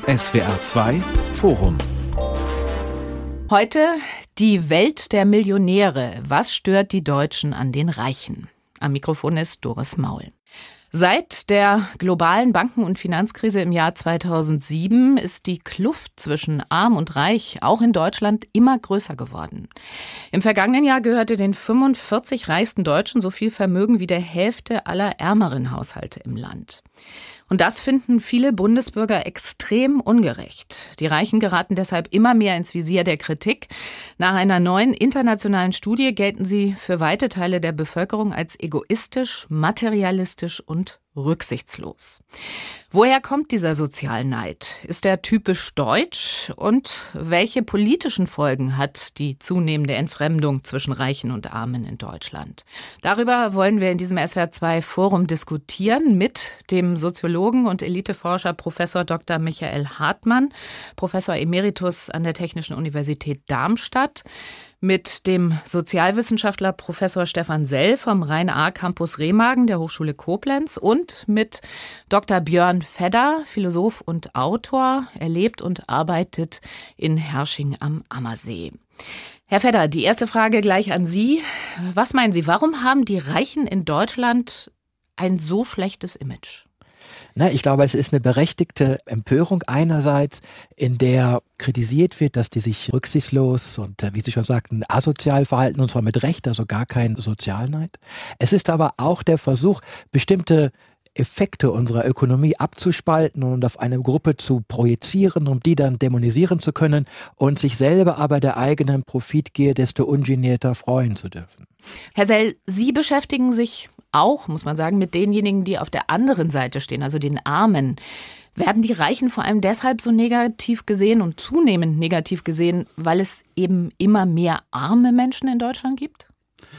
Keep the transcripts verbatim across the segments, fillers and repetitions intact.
S W R zwei Forum. Heute die Welt der Millionäre. Was stört die Deutschen an den Reichen? Am Mikrofon ist Doris Maul. Seit der globalen Banken- und Finanzkrise im Jahr zweitausendsieben ist die Kluft zwischen Arm und Reich auch in Deutschland immer größer geworden. Im vergangenen Jahr gehörte den fünfundvierzig reichsten Deutschen so viel Vermögen wie der Hälfte aller ärmeren Haushalte im Land. Und das finden viele Bundesbürger extrem ungerecht. Die Reichen geraten deshalb immer mehr ins Visier der Kritik. Nach einer neuen internationalen Studie gelten sie für weite Teile der Bevölkerung als egoistisch, materialistisch und rücksichtslos. Woher kommt dieser Sozialneid? Ist er typisch deutsch? Und welche politischen Folgen hat die zunehmende Entfremdung zwischen Reichen und Armen in Deutschland? Darüber wollen wir in diesem S W R zwei Forum diskutieren mit dem Soziologen und Eliteforscher Professor Doktor Michael Hartmann, Professor Emeritus an der Technischen Universität Darmstadt, mit dem Sozialwissenschaftler Professor Stefan Sell vom Rhein-A-Campus Remagen der Hochschule Koblenz und mit Doktor Björn Fedder, Philosoph und Autor. Er lebt und arbeitet in Herrsching am Ammersee. Herr Fedder, die erste Frage gleich an Sie. Was meinen Sie, warum haben die Reichen in Deutschland ein so schlechtes Image? Na, ich glaube, es ist eine berechtigte Empörung einerseits, in der kritisiert wird, dass die sich rücksichtslos und, wie Sie schon sagten, asozial verhalten, und zwar mit Recht, also gar kein Sozialneid. Es ist aber auch der Versuch, bestimmte Effekte unserer Ökonomie abzuspalten und auf eine Gruppe zu projizieren, um die dann dämonisieren zu können und sich selber aber der eigenen Profitgier desto ungenierter freuen zu dürfen. Herr Sell, Sie beschäftigen sich auch, muss man sagen, mit denjenigen, die auf der anderen Seite stehen, also den Armen. Werden die Reichen vor allem deshalb so negativ gesehen und zunehmend negativ gesehen, weil es eben immer mehr arme Menschen in Deutschland gibt?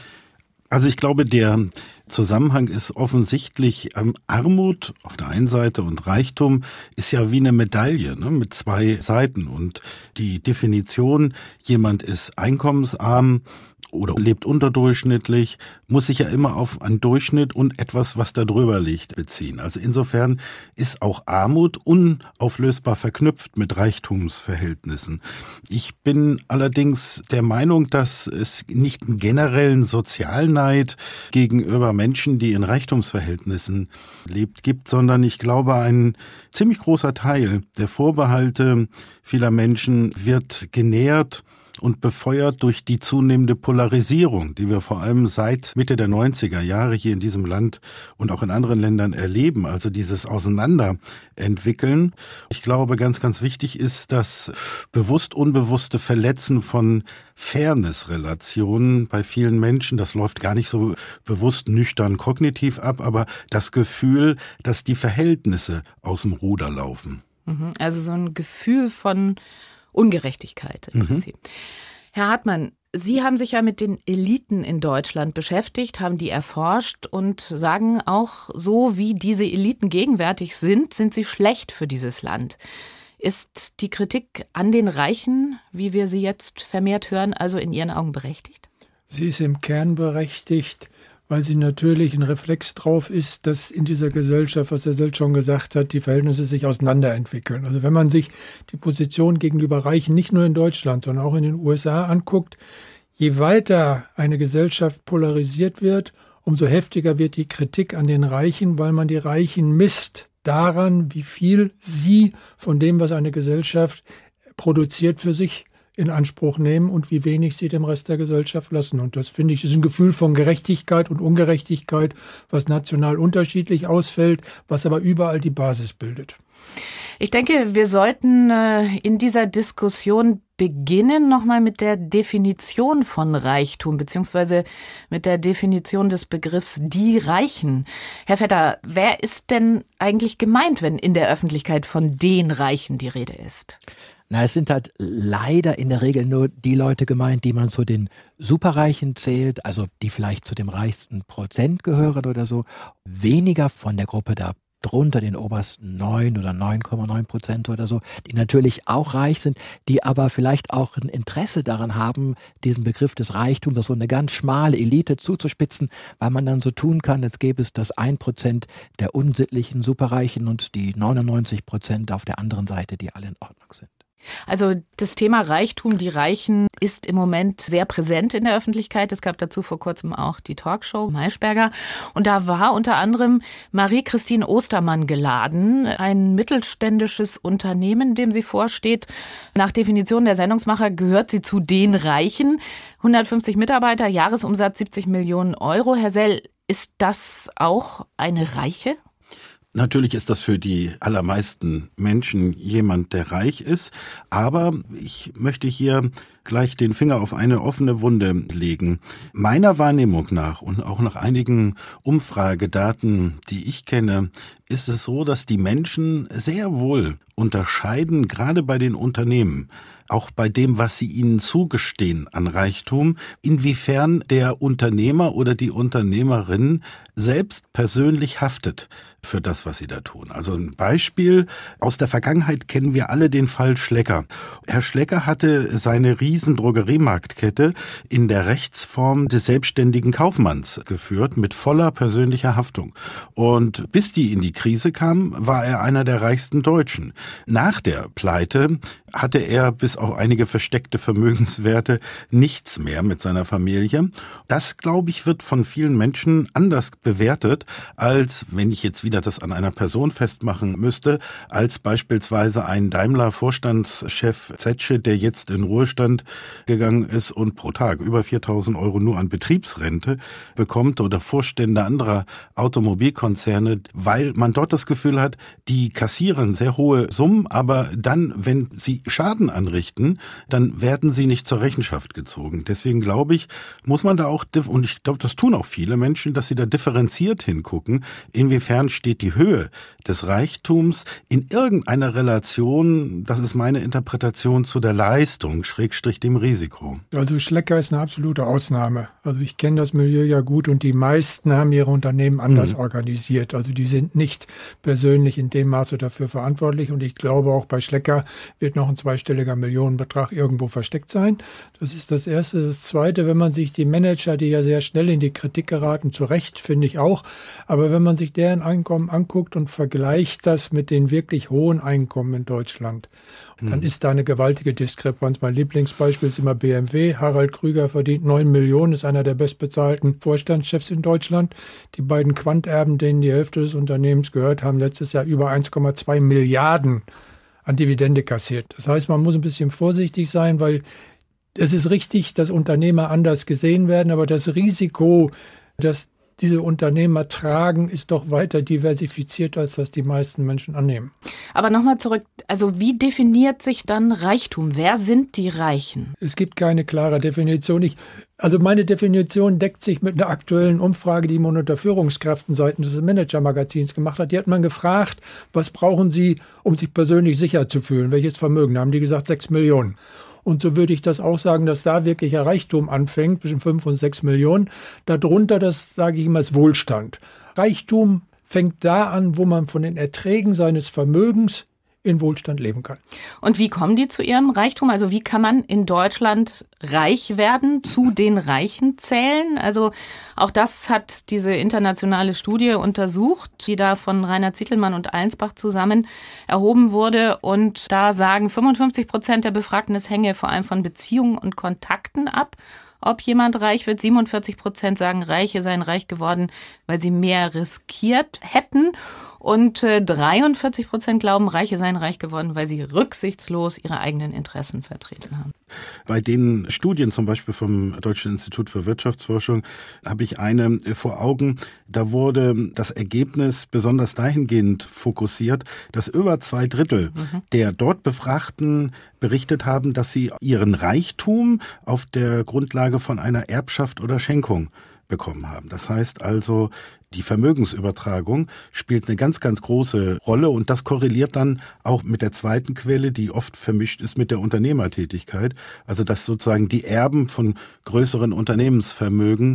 Also ich glaube, der Zusammenhang ist offensichtlich. Ähm, Armut auf der einen Seite und Reichtum ist ja wie eine Medaille, ne, mit zwei Seiten. Und die Definition, jemand ist einkommensarm oder lebt unterdurchschnittlich, muss sich ja immer auf einen Durchschnitt und etwas, was da drüber liegt, beziehen. Also insofern ist auch Armut unauflösbar verknüpft mit Reichtumsverhältnissen. Ich bin allerdings der Meinung, dass es nicht einen generellen Sozialneid gegenüber Menschen, die in Reichtumsverhältnissen lebt, gibt, sondern ich glaube, ein ziemlich großer Teil der Vorbehalte vieler Menschen wird genährt und befeuert durch die zunehmende Polarisierung, die wir vor allem seit Mitte der neunziger Jahre hier in diesem Land und auch in anderen Ländern erleben, also dieses Auseinanderentwickeln. Ich glaube, ganz, ganz wichtig ist das bewusst unbewusste Verletzen von Fairness-Relationen bei vielen Menschen. Das läuft gar nicht so bewusst nüchtern kognitiv ab, aber das Gefühl, dass die Verhältnisse aus dem Ruder laufen. Also so ein Gefühl von Ungerechtigkeit im mhm. Prinzip. Herr Hartmann, Sie haben sich ja mit den Eliten in Deutschland beschäftigt, haben die erforscht und sagen auch, so wie diese Eliten gegenwärtig sind, sind sie schlecht für dieses Land. Ist die Kritik an den Reichen, wie wir sie jetzt vermehrt hören, also in Ihren Augen berechtigt? Sie ist im Kern berechtigt, weil sie natürlich ein Reflex drauf ist, dass in dieser Gesellschaft, was Herr Sell schon gesagt hat, die Verhältnisse sich auseinanderentwickeln. Also wenn man sich die Position gegenüber Reichen nicht nur in Deutschland, sondern auch in den U S A anguckt, je weiter eine Gesellschaft polarisiert wird, umso heftiger wird die Kritik an den Reichen, weil man die Reichen misst daran, wie viel sie von dem, was eine Gesellschaft produziert, für sich in Anspruch nehmen und wie wenig sie dem Rest der Gesellschaft lassen. Und das, finde ich, ist ein Gefühl von Gerechtigkeit und Ungerechtigkeit, was national unterschiedlich ausfällt, was aber überall die Basis bildet. Ich denke, wir sollten äh, in dieser Diskussion beginnen nochmal mit der Definition von Reichtum, beziehungsweise mit der Definition des Begriffs die Reichen. Herr Fedder, wer ist denn eigentlich gemeint, wenn in der Öffentlichkeit von den Reichen die Rede ist? Na, es sind halt leider in der Regel nur die Leute gemeint, die man zu den Superreichen zählt, also die vielleicht zu dem reichsten Prozent gehören oder so. Weniger von der Gruppe der drunter den obersten neun oder neun Komma neun Prozent oder so, die natürlich auch reich sind, die aber vielleicht auch ein Interesse daran haben, diesen Begriff des Reichtums auf so eine ganz schmale Elite zuzuspitzen, weil man dann so tun kann, als gäbe es das ein Prozent der unsittlichen Superreichen und die neunundneunzig Prozent auf der anderen Seite, die alle in Ordnung sind. Also das Thema Reichtum, die Reichen, ist im Moment sehr präsent in der Öffentlichkeit. Es gab dazu vor kurzem auch die Talkshow Maischberger. Und da war unter anderem Marie-Christine Ostermann geladen, ein mittelständisches Unternehmen, dem sie vorsteht. Nach Definition der Sendungsmacher gehört sie zu den Reichen. hundertfünfzig Mitarbeiter, Jahresumsatz siebzig Millionen Euro. Herr Sell, ist das auch eine Reiche? Natürlich ist das für die allermeisten Menschen jemand, der reich ist, aber ich möchte hier gleich den Finger auf eine offene Wunde legen. Meiner Wahrnehmung nach und auch nach einigen Umfragedaten, die ich kenne, ist es so, dass die Menschen sehr wohl unterscheiden, gerade bei den Unternehmen, auch bei dem, was sie ihnen zugestehen an Reichtum, inwiefern der Unternehmer oder die Unternehmerin selbst persönlich haftet für das, was sie da tun. Also ein Beispiel aus der Vergangenheit kennen wir alle den Fall Schlecker. Herr Schlecker hatte seine riesen Drogeriemarktkette in der Rechtsform des selbstständigen Kaufmanns geführt, mit voller persönlicher Haftung. Und bis die in die Krise kam, war er einer der reichsten Deutschen. Nach der Pleite hatte er bis auf einige versteckte Vermögenswerte nichts mehr mit seiner Familie. Das, glaube ich, wird von vielen Menschen anders bewertet, als, wenn ich jetzt wieder das an einer Person festmachen müsste, als beispielsweise ein Daimler-Vorstandschef Zetsche, der jetzt in Ruhestand gegangen ist und pro Tag über viertausend Euro nur an Betriebsrente bekommt, oder Vorstände anderer Automobilkonzerne, weil man dort das Gefühl hat, die kassieren sehr hohe Summen, aber dann, wenn sie Schaden anrichten, dann werden sie nicht zur Rechenschaft gezogen. Deswegen glaube ich, muss man da auch, und ich glaube, das tun auch viele Menschen, dass sie da differenziert hingucken, inwiefern steht die Höhe des Reichtums in irgendeiner Relation, das ist meine Interpretation, zu der Leistung, Schrägstrich dem Risiko. Also Schlecker ist eine absolute Ausnahme. Also ich kenne das Milieu ja gut und die meisten haben ihre Unternehmen anders mhm. organisiert. Also die sind nicht persönlich in dem Maße dafür verantwortlich und ich glaube auch bei Schlecker wird noch ein zweistelliger Millionenbetrag irgendwo versteckt sein. Das ist das Erste. Das Zweite, wenn man sich die Manager, die ja sehr schnell in die Kritik geraten, zu Recht, finde ich auch, aber wenn man sich deren Einkommen anguckt und vergleicht das mit den wirklich hohen Einkommen in Deutschland, hm. dann ist da eine gewaltige Diskrepanz. Mein Lieblingsbeispiel ist immer B M W. Harald Krüger verdient neun Millionen, ist einer der bestbezahlten Vorstandschefs in Deutschland. Die beiden Quanterben, denen die Hälfte des Unternehmens gehört, haben letztes Jahr über eins Komma zwei Milliarden an Dividende kassiert. Das heißt, man muss ein bisschen vorsichtig sein, weil es ist richtig, dass Unternehmer anders gesehen werden, aber das Risiko, dass diese Unternehmer tragen, ist doch weiter diversifiziert, als das die meisten Menschen annehmen. Aber nochmal zurück, also wie definiert sich dann Reichtum? Wer sind die Reichen? Es gibt keine klare Definition. Ich, also meine Definition deckt sich mit einer aktuellen Umfrage, die man unter Führungskräften seitens des Manager-Magazins gemacht hat. Die hat man gefragt, was brauchen Sie, um sich persönlich sicher zu fühlen? Welches Vermögen? Da haben die gesagt, sechs Millionen. Und so würde ich das auch sagen, dass da wirklicher Reichtum anfängt, zwischen fünf und sechs Millionen. Darunter, das sage ich immer, ist Wohlstand. Reichtum fängt da an, wo man von den Erträgen seines Vermögens in Wohlstand leben kann. Und wie kommen die zu ihrem Reichtum? Also wie kann man in Deutschland reich werden, zu den Reichen zählen? Also auch das hat diese internationale Studie untersucht, die da von Rainer Zietelmann und Allensbach zusammen erhoben wurde. Und da sagen fünfundfünfzig Prozent der Befragten, es hänge vor allem von Beziehungen und Kontakten ab, ob jemand reich wird. siebenundvierzig Prozent sagen, Reiche seien reich geworden, weil sie mehr riskiert hätten. Und äh, dreiundvierzig Prozent glauben, Reiche seien reich geworden, weil sie rücksichtslos ihre eigenen Interessen vertreten haben. Bei den Studien zum Beispiel vom Deutschen Institut für Wirtschaftsforschung habe ich eine vor Augen. Da wurde das Ergebnis besonders dahingehend fokussiert, dass über zwei Drittel mhm. der dort Befragten berichtet haben, dass sie ihren Reichtum auf der Grundlage von einer Erbschaft oder Schenkung bekommen haben. Das heißt also, die Vermögensübertragung spielt eine ganz, ganz große Rolle und das korreliert dann auch mit der zweiten Quelle, die oft vermischt ist mit der Unternehmertätigkeit. Also dass sozusagen die Erben von größeren Unternehmensvermögen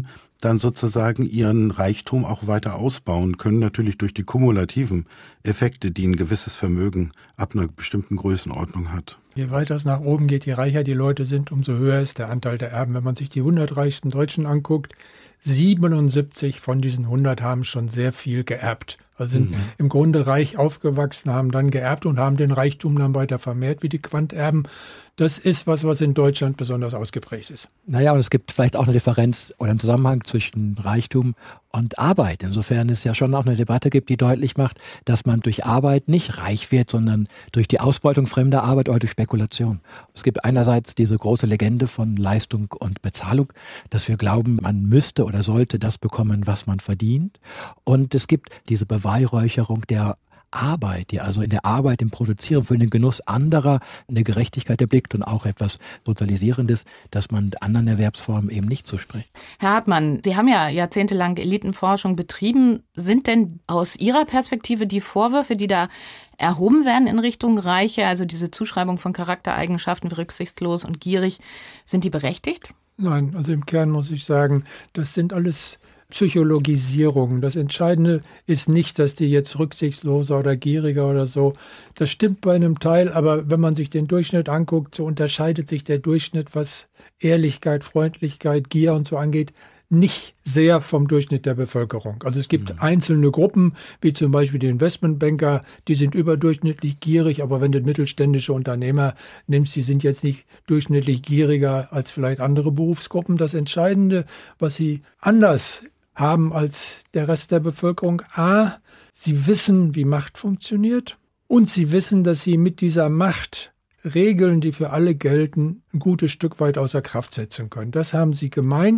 dann sozusagen ihren Reichtum auch weiter ausbauen können, natürlich durch die kumulativen Effekte, die ein gewisses Vermögen ab einer bestimmten Größenordnung hat. Je weiter es nach oben geht, je reicher die Leute sind, umso höher ist der Anteil der Erben. Wenn man sich die hundert reichsten Deutschen anguckt, siebenundsiebzig von diesen hundert haben schon sehr viel geerbt. Also sind mhm. im Grunde reich aufgewachsen, haben dann geerbt und haben den Reichtum dann weiter vermehrt wie die Quanterben. Das ist was, was in Deutschland besonders ausgeprägt ist. Naja, und es gibt vielleicht auch eine Differenz oder einen Zusammenhang zwischen Reichtum und Arbeit. Insofern es ja schon auch eine Debatte gibt, die deutlich macht, dass man durch Arbeit nicht reich wird, sondern durch die Ausbeutung fremder Arbeit oder durch Spekulation. Es gibt einerseits diese große Legende von Leistung und Bezahlung, dass wir glauben, man müsste oder sollte das bekommen, was man verdient. Und es gibt diese Beweihräucherung der Arbeit, die also in der Arbeit, im Produzieren für den Genuss anderer eine Gerechtigkeit erblickt und auch etwas Totalisierendes, dass man anderen Erwerbsformen eben nicht zuspricht. Herr Hartmann, Sie haben ja jahrzehntelang Elitenforschung betrieben. Sind denn aus Ihrer Perspektive die Vorwürfe, die da erhoben werden in Richtung Reiche, also diese Zuschreibung von Charaktereigenschaften wie rücksichtslos und gierig, sind die berechtigt? Nein, also im Kern muss ich sagen, das sind alles Psychologisierung. Das Entscheidende ist nicht, dass die jetzt rücksichtsloser oder gieriger oder so. Das stimmt bei einem Teil, aber wenn man sich den Durchschnitt anguckt, so unterscheidet sich der Durchschnitt, was Ehrlichkeit, Freundlichkeit, Gier und so angeht, nicht sehr vom Durchschnitt der Bevölkerung. Also es gibt mhm. einzelne Gruppen, wie zum Beispiel die Investmentbanker, die sind überdurchschnittlich gierig, aber wenn du mittelständische Unternehmer nimmst, die sind jetzt nicht durchschnittlich gieriger als vielleicht andere Berufsgruppen. Das Entscheidende, was sie anders haben als der Rest der Bevölkerung, a, sie wissen, wie Macht funktioniert und sie wissen, dass sie mit dieser Macht Regeln, die für alle gelten, ein gutes Stück weit außer Kraft setzen können. Das haben sie gemein.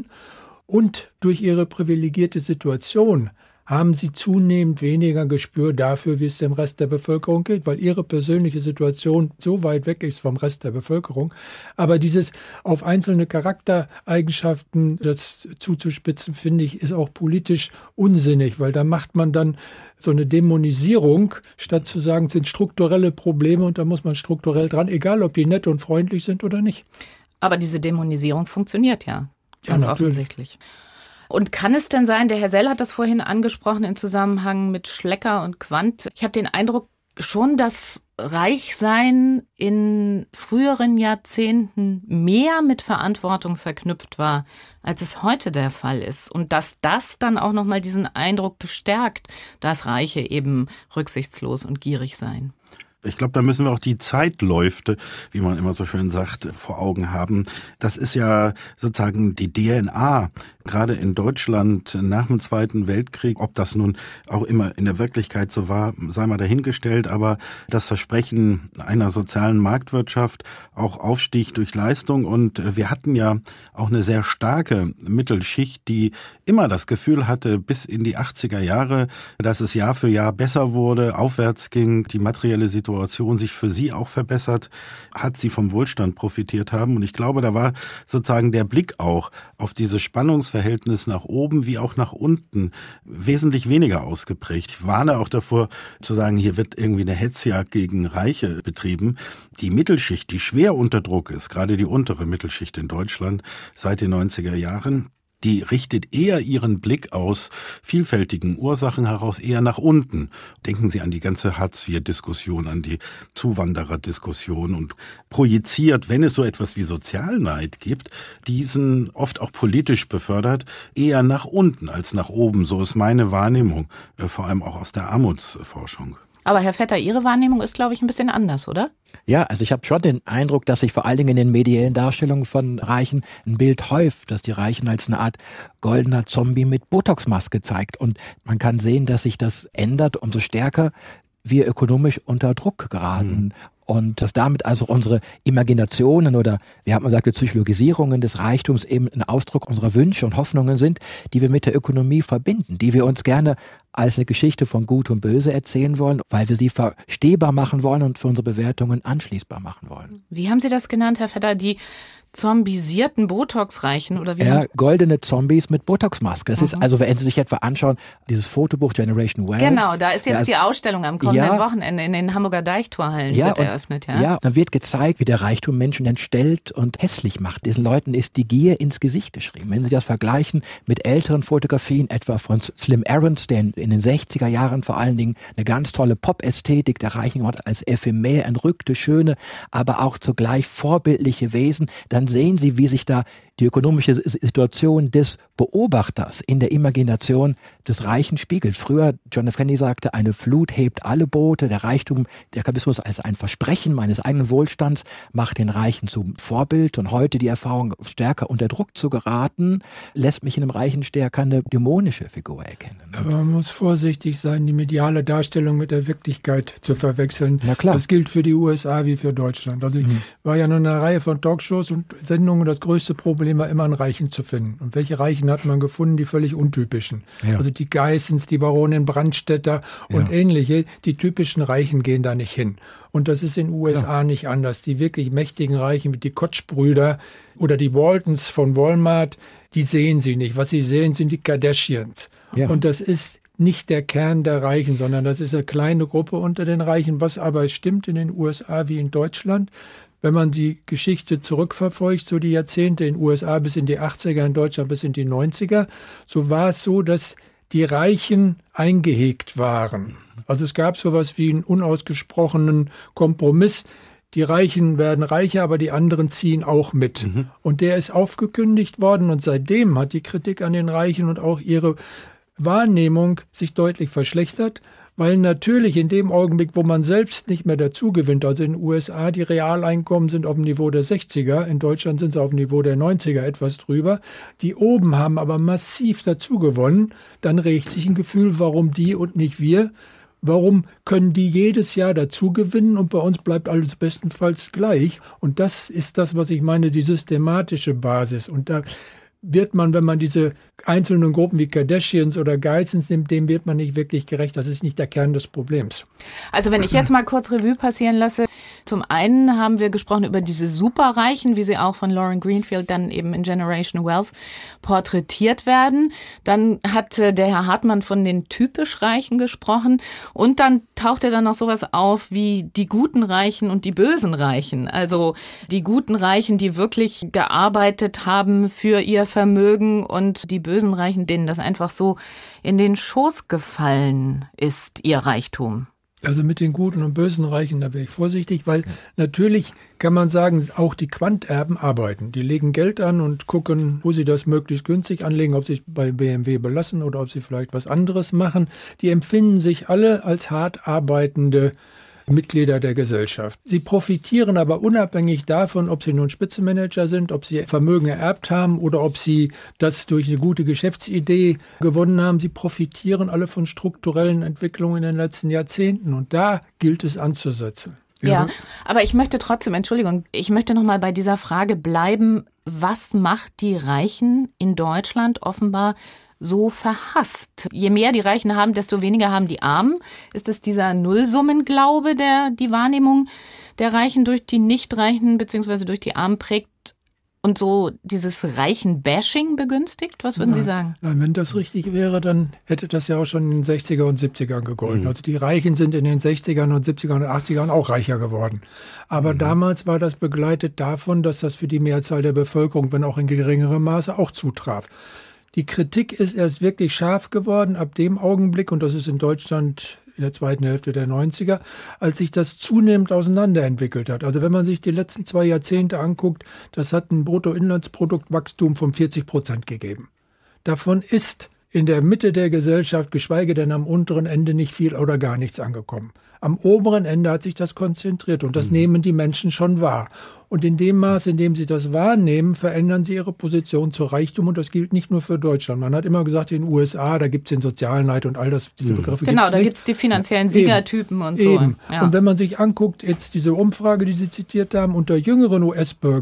Und durch ihre privilegierte Situation haben sie zunehmend weniger Gespür dafür, wie es dem Rest der Bevölkerung geht, weil ihre persönliche Situation so weit weg ist vom Rest der Bevölkerung. Aber dieses auf einzelne Charaktereigenschaften das zuzuspitzen, finde ich, ist auch politisch unsinnig, weil da macht man dann so eine Dämonisierung, statt zu sagen, es sind strukturelle Probleme und da muss man strukturell dran, egal ob die nett und freundlich sind oder nicht. Aber diese Dämonisierung funktioniert ja, ganz ja, offensichtlich. Und kann es denn sein, der Herr Sell hat das vorhin angesprochen im Zusammenhang mit Schlecker und Quandt. Ich habe den Eindruck schon, dass Reichsein in früheren Jahrzehnten mehr mit Verantwortung verknüpft war, als es heute der Fall ist. Und dass das dann auch nochmal diesen Eindruck bestärkt, dass Reiche eben rücksichtslos und gierig seien. Ich glaube, da müssen wir auch die Zeitläufe, wie man immer so schön sagt, vor Augen haben. Das ist ja sozusagen die D N A, gerade in Deutschland nach dem Zweiten Weltkrieg. Ob das nun auch immer in der Wirklichkeit so war, sei mal dahingestellt. Aber das Versprechen einer sozialen Marktwirtschaft, auch Aufstieg durch Leistung. Und wir hatten ja auch eine sehr starke Mittelschicht, die immer das Gefühl hatte, bis in die achtziger Jahre, dass es Jahr für Jahr besser wurde, aufwärts ging, die materielle Situation sich für sie auch verbessert hat, sie vom Wohlstand profitiert haben. Und ich glaube, da war sozusagen der Blick auch auf dieses Spannungsverhältnis nach oben wie auch nach unten wesentlich weniger ausgeprägt. Ich warne auch davor zu sagen, hier wird irgendwie eine Hetzjagd gegen Reiche betrieben. Die Mittelschicht, die schwer unter Druck ist, gerade die untere Mittelschicht in Deutschland seit den neunziger Jahren, die richtet eher ihren Blick aus vielfältigen Ursachen heraus eher nach unten. Denken Sie an die ganze Hartz-vier-Diskussion, an die Zuwanderer-Diskussion und projiziert, wenn es so etwas wie Sozialneid gibt, diesen oft auch politisch befördert, eher nach unten als nach oben. So ist meine Wahrnehmung, vor allem auch aus der Armutsforschung. Aber Herr Vetter, Ihre Wahrnehmung ist, glaube ich, ein bisschen anders, oder? Ja, also ich habe schon den Eindruck, dass sich vor allen Dingen in den mediellen Darstellungen von Reichen ein Bild häuft, dass die Reichen als eine Art goldener Zombie mit Botox-Maske zeigt. Und man kann sehen, dass sich das ändert, umso stärker wir ökonomisch unter Druck geraten. Mhm. Und dass damit also unsere Imaginationen oder, wir haben gesagt, die Psychologisierungen des Reichtums eben ein Ausdruck unserer Wünsche und Hoffnungen sind, die wir mit der Ökonomie verbinden, die wir uns gerne als eine Geschichte von Gut und Böse erzählen wollen, weil wir sie verstehbar machen wollen und für unsere Bewertungen anschließbar machen wollen. Wie haben Sie das genannt, Herr Vetter? Die zombisierten Botox-Reichen oder wie? Ja, goldene Zombies mit Botox-Maske. Es mhm. ist also, wenn Sie sich etwa anschauen, dieses Fotobuch Generation Wealth. Genau, da ist jetzt ja, also, die Ausstellung am kommenden ja, Wochenende in den Hamburger Deichtorhallen ja, wird und, eröffnet. Ja? ja, dann wird gezeigt, wie der Reichtum Menschen entstellt und hässlich macht. Diesen Leuten ist die Gier ins Gesicht geschrieben. Wenn Sie das vergleichen mit älteren Fotografien, etwa von Slim Aarons, der in den sechziger Jahren vor allen Dingen eine ganz tolle Pop-Ästhetik der Reichen hat, als ephemer, entrückte, schöne, aber auch zugleich vorbildliche Wesen, dann sehen Sie, wie sich da die ökonomische Situation des Beobachters in der Imagination des Reichen spiegelt. Früher, John F. Kennedy sagte, eine Flut hebt alle Boote, der Reichtum, der Kapitalismus als ein Versprechen meines eigenen Wohlstands macht den Reichen zum Vorbild, und heute die Erfahrung, stärker unter Druck zu geraten, lässt mich in einem Reichen stärker eine dämonische Figur erkennen. Aber man muss vorsichtig sein, die mediale Darstellung mit der Wirklichkeit zu verwechseln. Na klar. Das gilt für die U S A wie für Deutschland. Also ich mhm. war ja nur in einer Reihe von Talkshows und Sendungen, das größte Problem war immer einen Reichen zu finden. Und welche Reichen hat man gefunden? Die völlig untypischen. Ja. Also die Geissens, die Baronin Brandstätter und ja. ähnliche. Die typischen Reichen gehen da nicht hin. Und das ist in den U S A ja. nicht anders. Die wirklich mächtigen Reichen, wie die Koch-Brüder oder die Waltons von Walmart, die sehen sie nicht. Was sie sehen, sind die Kardashians. Ja. Und das ist nicht der Kern der Reichen, sondern das ist eine kleine Gruppe unter den Reichen. Was aber stimmt in den U S A wie in Deutschland, wenn man die Geschichte zurückverfolgt, so die Jahrzehnte in den U S A bis in die achtziger, in Deutschland bis in die neunziger, so war es so, dass die Reichen eingehegt waren. Also es gab sowas wie einen unausgesprochenen Kompromiss. Die Reichen werden reicher, aber die anderen ziehen auch mit. Mhm. Und der ist aufgekündigt worden, und seitdem hat die Kritik an den Reichen und auch ihre Wahrnehmung sich deutlich verschlechtert, weil natürlich in dem Augenblick, wo man selbst nicht mehr dazu gewinnt, also in den U S A die Realeinkommen sind auf dem Niveau der sechziger, in Deutschland sind sie auf dem Niveau der neunziger etwas drüber, die oben haben aber massiv dazu gewonnen, dann regt sich ein Gefühl, warum die und nicht wir? Warum können die jedes Jahr dazu gewinnen und bei uns bleibt alles bestenfalls gleich? Und das ist das, was ich meine, die systematische Basis. Und da wird man, wenn man diese einzelnen Gruppen wie Kardashians oder Geissens nimmt, dem wird man nicht wirklich gerecht. Das ist nicht der Kern des Problems. Also wenn ich jetzt mal kurz Revue passieren lasse, zum einen haben wir gesprochen über diese Superreichen, wie sie auch von Lauren Greenfield dann eben in Generation Wealth porträtiert werden. Dann hat der Herr Hartmann von den typisch Reichen gesprochen, und dann tauchte dann noch sowas auf wie die guten Reichen und die bösen Reichen. Also die guten Reichen, die wirklich gearbeitet haben für ihr Vermögen, und die bösen Reichen, denen das einfach so in den Schoß gefallen ist, ihr Reichtum. Also mit den guten und bösen Reichen, da wäre ich vorsichtig, weil ja. natürlich kann man sagen, auch die Quanterben arbeiten. Die legen Geld an und gucken, wo sie das möglichst günstig anlegen, ob sie es bei B M W belassen oder ob sie vielleicht was anderes machen. Die empfinden sich alle als hart arbeitende Mitglieder der Gesellschaft. Sie profitieren aber unabhängig davon, ob sie nun Spitzenmanager sind, ob sie Vermögen ererbt haben oder ob sie das durch eine gute Geschäftsidee gewonnen haben. Sie aufitieren alle von strukturellen Entwicklungen in den letzten Jahrzehnten, und da gilt es anzusetzen. Ja, ja, aber ich möchte trotzdem, Entschuldigung, ich möchte noch mal bei dieser Frage bleiben, was macht die Reichen in Deutschland offenbar so verhasst? Je mehr die Reichen haben, desto weniger haben die Armen. Ist es dieser Nullsummenglaube, der die Wahrnehmung der Reichen durch die Nicht-Reichen bzw. durch die Armen prägt und so dieses Reichen-Bashing begünstigt? Was würden nein, Sie sagen? Nein, wenn das richtig wäre, dann hätte das ja auch schon in den sechziger und siebzigern gegolten. Mhm. Also die Reichen sind in den sechzigern und siebzigern und achtzigern auch reicher geworden. Aber mhm. damals war das begleitet davon, dass das für die Mehrzahl der Bevölkerung, wenn auch in geringerem Maße, auch zutraf. Die Kritik ist erst wirklich scharf geworden ab dem Augenblick, und das ist in Deutschland in der zweiten Hälfte der neunziger, als sich das zunehmend auseinanderentwickelt hat. Also wenn man sich die letzten zwei Jahrzehnte anguckt, das hat ein Bruttoinlandsproduktwachstum von vierzig Prozent gegeben. Davon ist in der Mitte der Gesellschaft, geschweige denn am unteren Ende, nicht viel oder gar nichts angekommen. Am oberen Ende hat sich das konzentriert, und das mhm. nehmen die Menschen schon wahr. Und in dem Maß, in dem sie das wahrnehmen, verändern sie ihre Position zu Reichtum, und das gilt nicht nur für Deutschland. Man hat immer gesagt, in den U S A, da gibt es den Sozialneid und all das, diese Begriffe genau, gibt's nicht. Genau, da gibt es die finanziellen Siegertypen Eben. und so. Eben. Ja. Und wenn man sich anguckt, jetzt diese Umfrage, die Sie zitiert haben, unter jüngeren U S-Bürgern,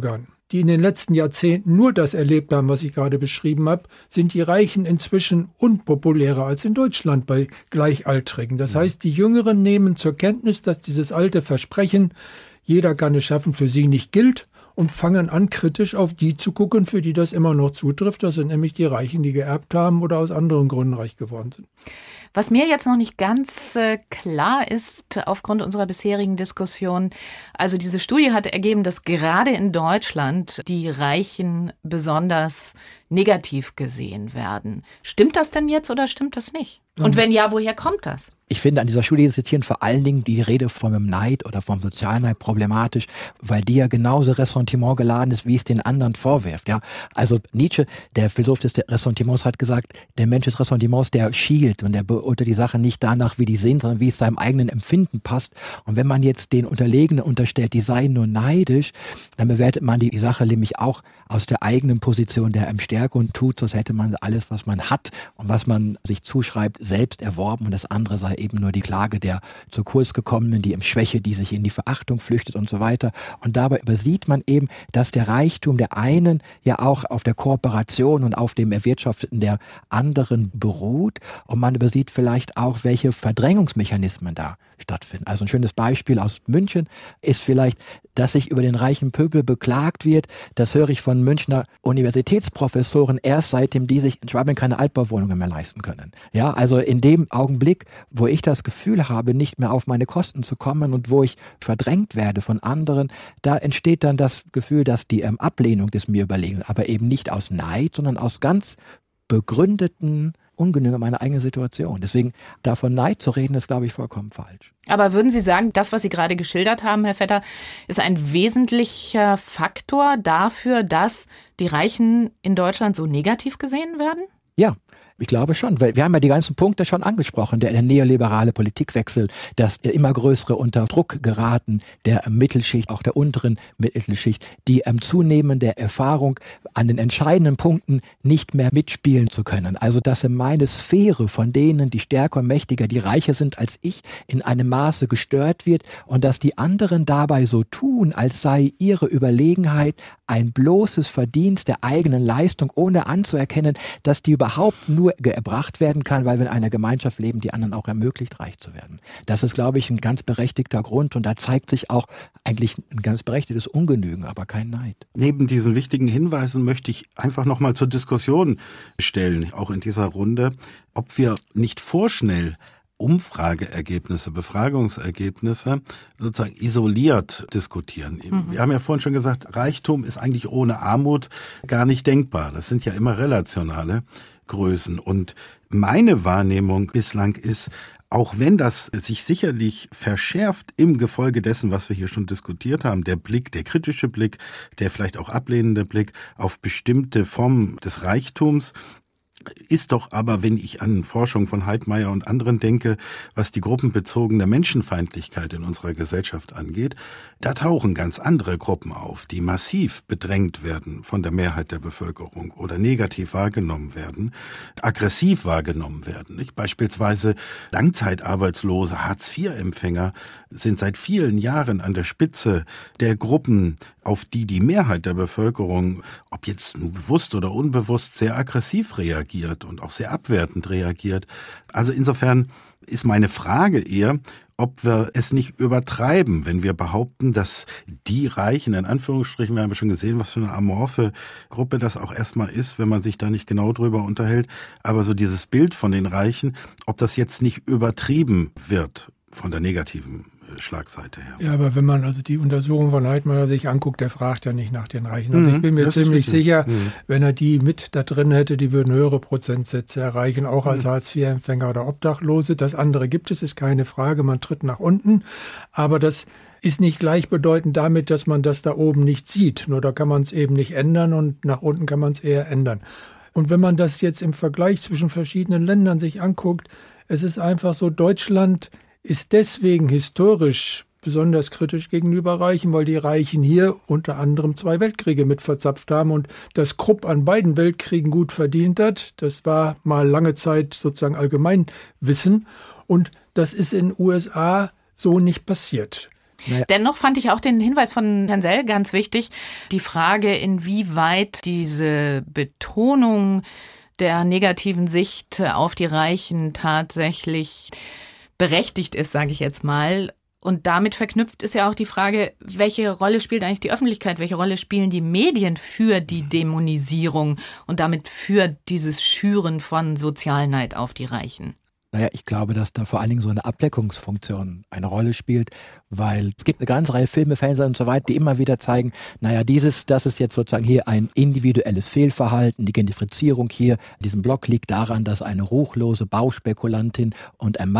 die in den letzten Jahrzehnten nur das erlebt haben, was ich gerade beschrieben habe, sind die Reichen inzwischen unpopulärer als in Deutschland bei Gleichaltrigen. Das heißt, die Jüngeren nehmen zur Kenntnis, dass dieses alte Versprechen, jeder kann es schaffen, für sie nicht gilt, und fangen an, kritisch auf die zu gucken, für die das immer noch zutrifft. Das sind nämlich die Reichen, die geerbt haben oder aus anderen Gründen reich geworden sind. Was mir jetzt noch nicht ganz äh, klar ist, aufgrund unserer bisherigen Diskussion, also diese Studie hat ergeben, dass gerade in Deutschland die Reichen besonders negativ gesehen werden. Stimmt das denn jetzt oder stimmt das nicht? Und wenn ja, woher kommt das? Ich finde, an dieser Studie ist jetzt hier vor allen Dingen die Rede vom Neid oder vom Sozialneid problematisch, weil die ja genauso Ressentiment geladen ist, wie es den anderen vorwirft. Ja, also Nietzsche, der Philosoph des Ressentiments, hat gesagt, der Mensch des Ressentiments, der schielt und der beurteilt die Sache nicht danach, wie die sind, sondern wie es seinem eigenen Empfinden passt. Und wenn man jetzt den Unterlegenen unterstellt, die seien nur neidisch, dann bewertet man die Sache nämlich auch aus der eigenen Position der Stärke und tut, so als hätte man alles, was man hat und was man sich zuschreibt, selbst erworben, und das andere sei eben nur die Klage der zu kurz gekommenen, die im Schwäche, die sich in die Verachtung flüchtet und so weiter. Und dabei übersieht man eben, dass der Reichtum der einen ja auch auf der Kooperation und auf dem Erwirtschafteten der anderen beruht, und man übersieht vielleicht auch, welche Verdrängungsmechanismen da stattfinden. Also ein schönes Beispiel aus München ist vielleicht, dass sich über den reichen Pöbel beklagt wird. Das höre ich von Münchner Universitätsprofessoren erst seitdem die sich in Schwabing keine Altbauwohnungen mehr leisten können. Ja, also in dem Augenblick, wo ich das Gefühl habe, nicht mehr auf meine Kosten zu kommen und wo ich verdrängt werde von anderen, da entsteht dann das Gefühl, dass die ähm, Ablehnung des mir überlegen, aber eben nicht aus Neid, sondern aus ganz begründeten Ungenüge meiner eigenen Situation. Deswegen davon Neid zu reden, ist, glaube ich, vollkommen falsch. Aber würden Sie sagen, das, was Sie gerade geschildert haben, Herr Vetter, ist ein wesentlicher Faktor dafür, dass die Reichen in Deutschland so negativ gesehen werden? Ja. Ich glaube schon, weil wir haben ja die ganzen Punkte schon angesprochen. Der, der neoliberale Politikwechsel, das immer größere unter Druck geraten der Mittelschicht, auch der unteren Mittelschicht, die ähm, zunehmende Erfahrung, an den entscheidenden Punkten nicht mehr mitspielen zu können. Also dass meine Sphäre von denen, die stärker und mächtiger, die reicher sind als ich, in einem Maße gestört wird und dass die anderen dabei so tun, als sei ihre Überlegenheit ein bloßes Verdienst der eigenen Leistung, ohne anzuerkennen, dass die überhaupt nur gebracht werden kann, weil wir in einer Gemeinschaft leben, die anderen auch ermöglicht, reich zu werden. Das ist, glaube ich, ein ganz berechtigter Grund, und da zeigt sich auch eigentlich ein ganz berechtigtes Ungenügen, aber kein Neid. Neben diesen wichtigen Hinweisen möchte ich einfach nochmal zur Diskussion stellen, auch in dieser Runde, ob wir nicht vorschnell Umfrageergebnisse, Befragungsergebnisse sozusagen isoliert diskutieren. Mhm. Wir haben ja vorhin schon gesagt, Reichtum ist eigentlich ohne Armut gar nicht denkbar. Das sind ja immer relationale Größen. Und meine Wahrnehmung bislang ist, auch wenn das sich sicherlich verschärft im Gefolge dessen, was wir hier schon diskutiert haben, der Blick, der kritische Blick, der vielleicht auch ablehnende Blick auf bestimmte Formen des Reichtums, ist doch aber, wenn ich an Forschung von Heidmeier und anderen denke, was die gruppenbezogene Menschenfeindlichkeit in unserer Gesellschaft angeht, da tauchen ganz andere Gruppen auf, die massiv bedrängt werden von der Mehrheit der Bevölkerung oder negativ wahrgenommen werden, aggressiv wahrgenommen werden. Nicht? Beispielsweise Langzeitarbeitslose, Hartz-vier-Empfänger sind seit vielen Jahren an der Spitze der Gruppen, auf die die Mehrheit der Bevölkerung, ob jetzt nur bewusst oder unbewusst, sehr aggressiv reagiert und auch sehr abwertend reagiert. Also insofern ist meine Frage eher, ob wir es nicht übertreiben, wenn wir behaupten, dass die Reichen, in Anführungsstrichen, wir haben ja schon gesehen, was für eine amorphe Gruppe das auch erstmal ist, wenn man sich da nicht genau drüber unterhält, aber so dieses Bild von den Reichen, ob das jetzt nicht übertrieben wird von der negativen Schlagseite her. Ja, aber wenn man also die Untersuchung von Heidmeier sich anguckt, der fragt ja nicht nach den Reichen. Also mhm, ich bin mir ziemlich sicher, mhm. wenn er die mit da drin hätte, die würden höhere Prozentsätze erreichen, auch als mhm. Hartz-vier-Empfänger oder Obdachlose. Das andere gibt es, ist keine Frage, man tritt nach unten. Aber das ist nicht gleichbedeutend damit, dass man das da oben nicht sieht. Nur da kann man es eben nicht ändern und nach unten kann man es eher ändern. Und wenn man das jetzt im Vergleich zwischen verschiedenen Ländern sich anguckt, es ist einfach so, Deutschland ist deswegen historisch besonders kritisch gegenüber Reichen, weil die Reichen hier unter anderem zwei Weltkriege mit verzapft haben und das Krupp an beiden Weltkriegen gut verdient hat. Das war mal lange Zeit sozusagen Allgemeinwissen und das ist in den U S A so nicht passiert. Naja. Dennoch fand ich auch den Hinweis von Herrn Sell ganz wichtig. Die Frage, inwieweit diese Betonung der negativen Sicht auf die Reichen tatsächlich berechtigt ist, sage ich jetzt mal. Und damit verknüpft ist ja auch die Frage, welche Rolle spielt eigentlich die Öffentlichkeit, welche Rolle spielen die Medien für die Dämonisierung und damit für dieses Schüren von Sozialneid auf die Reichen? Naja, ich glaube, dass da vor allen Dingen so eine Ableckungsfunktion eine Rolle spielt, weil es gibt eine ganze Reihe Filme, Fernsehen und so weiter, die immer wieder zeigen, naja, dieses, das ist jetzt sozusagen hier ein individuelles Fehlverhalten, die Gentrifizierung hier in diesem Block liegt daran, dass eine ruchlose Bauspekulantin und ein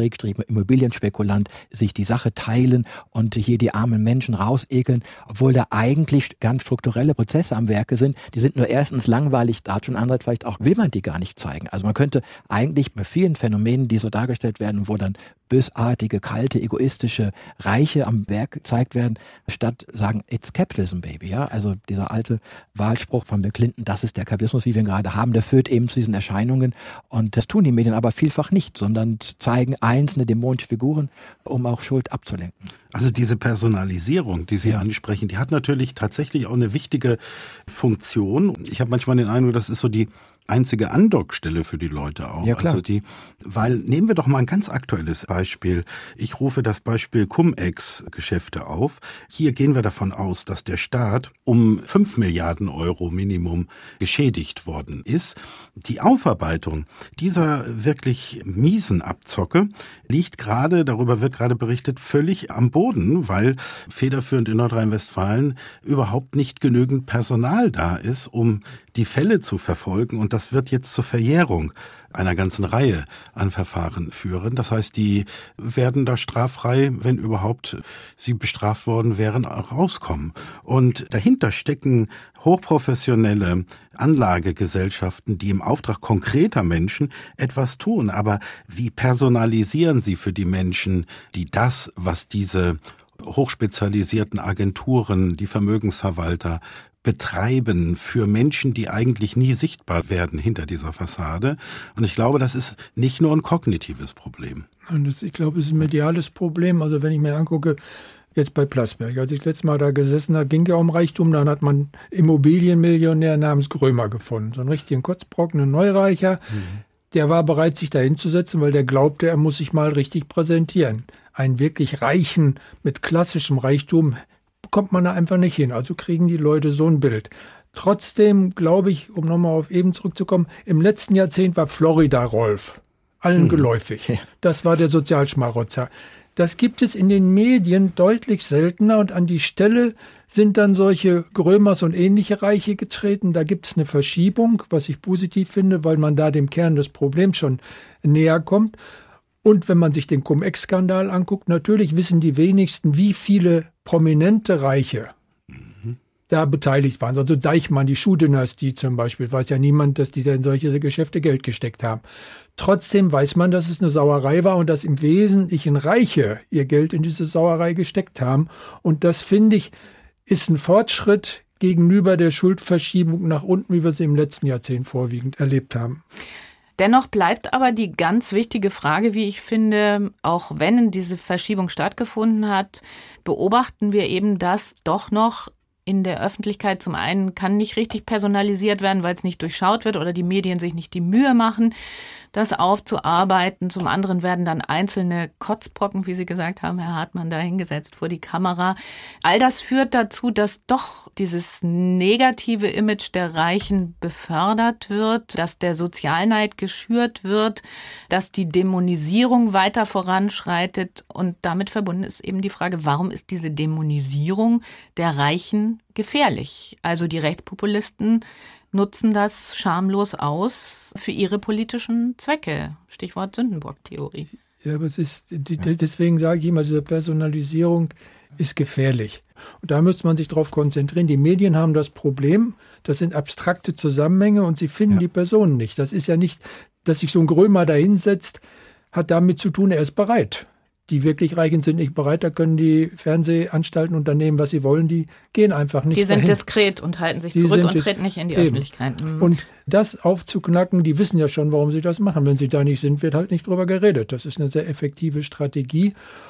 Mafia-Immobilienspekulant sich die Sache teilen und hier die armen Menschen rausekeln, obwohl da eigentlich ganz strukturelle Prozesse am Werke sind. Die sind nur erstens langweilig, da hat schon andere vielleicht auch, will man die gar nicht zeigen. Also man könnte eigentlich bei vielen Phänomenen, die so dargestellt werden, wo dann bösartige, kalte, egoistische Reiche am Werk gezeigt werden, statt sagen, it's capitalism, baby. Ja? Also dieser alte Wahlspruch von Bill Clinton, das ist der Kapitalismus, wie wir ihn gerade haben, der führt eben zu diesen Erscheinungen. Und das tun die Medien aber vielfach nicht, sondern zeigen einzelne dämonische Figuren, um auch Schuld abzulenken. Also diese Personalisierung, die Sie ansprechen, die hat natürlich tatsächlich auch eine wichtige Funktion. Ich habe manchmal den Eindruck, das ist so die einzige Andockstelle für die Leute auch. Ja, klar. Also die, weil nehmen wir doch mal ein ganz aktuelles Beispiel. Ich rufe das Beispiel Cum-Ex-Geschäfte auf. Hier gehen wir davon aus, dass der Staat um fünf Milliarden Euro Minimum geschädigt worden ist. Die Aufarbeitung dieser wirklich miesen Abzocke liegt gerade, darüber wird gerade berichtet, völlig am Boden, weil federführend in Nordrhein-Westfalen überhaupt nicht genügend Personal da ist, um die Fälle zu verfolgen. Und das wird jetzt zur Verjährung einer ganzen Reihe an Verfahren führen. Das heißt, die werden da straffrei, wenn überhaupt sie bestraft worden wären, auch rauskommen. Und dahinter stecken hochprofessionelle Anlagegesellschaften, die im Auftrag konkreter Menschen etwas tun. Aber wie personalisieren sie für die Menschen, die das, was diese hochspezialisierten Agenturen, die Vermögensverwalter betreiben für Menschen, die eigentlich nie sichtbar werden hinter dieser Fassade. Und ich glaube, das ist nicht nur ein kognitives Problem. Und das, ich glaube, es ist ein mediales Problem. Also wenn ich mir angucke, jetzt bei Plasberg, als ich letztes Mal da gesessen habe, ging ja um Reichtum, dann hat man Immobilienmillionär namens Grömer gefunden. So einen richtigen Kotzbrocken, einen Neureicher. Mhm. Der war bereit, sich da hinzusetzen, weil der glaubte, er muss sich mal richtig präsentieren. Einen wirklich Reichen mit klassischem Reichtum kommt man da einfach nicht hin. Also kriegen die Leute so ein Bild. Trotzdem glaube ich, um nochmal auf eben zurückzukommen, im letzten Jahrzehnt war Florida Rolf allen hm. geläufig. Das war der Sozialschmarotzer. Das gibt es in den Medien deutlich seltener und an die Stelle sind dann solche Grömers und ähnliche Reiche getreten. Da gibt es eine Verschiebung, was ich positiv finde, weil man da dem Kern des Problems schon näher kommt. Und wenn man sich den Cum-Ex-Skandal anguckt, natürlich wissen die wenigsten, wie viele prominente Reiche mhm. da beteiligt waren. Also Deichmann, die Schuh-Dynastie zum Beispiel, weiß ja niemand, dass die da in solche Geschäfte Geld gesteckt haben. Trotzdem weiß man, dass es eine Sauerei war und dass im Wesentlichen Reiche ihr Geld in diese Sauerei gesteckt haben. Und das, finde ich, ist ein Fortschritt gegenüber der Schuldverschiebung nach unten, wie wir sie im letzten Jahrzehnt vorwiegend erlebt haben. Dennoch bleibt aber die ganz wichtige Frage, wie ich finde, auch wenn diese Verschiebung stattgefunden hat, beobachten wir eben, dass doch noch in der Öffentlichkeit zum einen kann nicht richtig personalisiert werden, weil es nicht durchschaut wird oder die Medien sich nicht die Mühe machen, das aufzuarbeiten. Zum anderen werden dann einzelne Kotzbrocken, wie Sie gesagt haben, Herr Hartmann, da hingesetzt vor die Kamera. All das führt dazu, dass doch dieses negative Image der Reichen befördert wird, dass der Sozialneid geschürt wird, dass die Dämonisierung weiter voranschreitet. Und damit verbunden ist eben die Frage, warum ist diese Dämonisierung der Reichen gefährlich? Also die Rechtspopulisten nutzen das schamlos aus für ihre politischen Zwecke. Stichwort Sündenbock-Theorie. Ja, aber es ist, deswegen sage ich immer, diese Personalisierung ist gefährlich. Und da müsste man sich darauf konzentrieren. Die Medien haben das Problem, das sind abstrakte Zusammenhänge und sie finden ja. die Personen nicht. Das ist ja nicht, dass sich so ein Grömer da hinsetzt, hat damit zu tun, er ist bereit. Die wirklich Reichen sind nicht bereit, da können die Fernsehanstalten unternehmen, was sie wollen, die gehen einfach nicht Die sind dahin. diskret und halten sich die zurück und treten nicht in die eben. Öffentlichkeit. Mhm. Und das aufzuknacken, die wissen ja schon, warum sie das machen. Wenn sie da nicht sind, wird halt nicht drüber geredet. Das ist eine sehr effektive Strategie.